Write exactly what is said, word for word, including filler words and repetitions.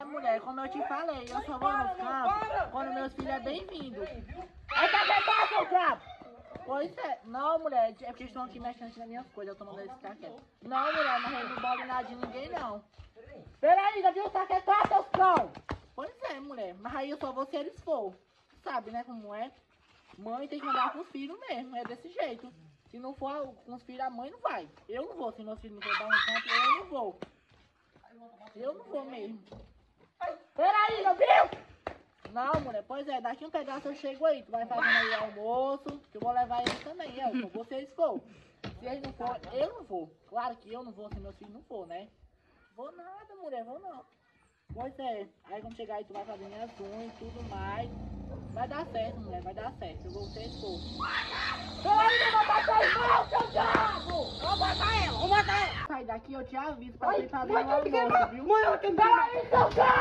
mulher, como eu te falei, eu só vou nos campos quando meus filhos é bem-vindo. Aí tá quieto, seu diabo! Pois é. Não, mulher, é porque estão aqui mexendo nas minhas coisas, eu tô mandando eles ficar quietos. Não, mulher, mas eu não bola nada de ninguém, não. Peraí, já viu? Tá quieto, seus cão! Pois é, mulher, mas aí eu só vou se eles for. Sabe, né, como é? Mãe tem que andar com os filhos mesmo, é desse jeito. Se não for com os filhos, a mãe não vai. Eu não vou, se meus filhos não for dar um canto, eu não vou. Eu não vou mesmo. Peraí, não viu? Não, mulher, pois é, daqui um pedaço eu chego aí. Tu vai fazendo aí almoço, que eu vou levar eles também. Eu, se vocês for. Se eles não for, eu não vou. Claro que eu não vou, se meus filhos não for, né? Vou nada, mulher, vou não. Pois é, aí quando chegar aí tu vai fazer minhas unhas e tudo mais. Vai dar certo, mulher, vai dar certo. Eu vou vocês for. Peraí, eu vou matar o irmão, seu diabo! Eu vou matar ela, vou matar ela! Sai daqui, eu te aviso pra você fazer o almoço, viu? Mãe, eu tenho... Peraí, seu diabo!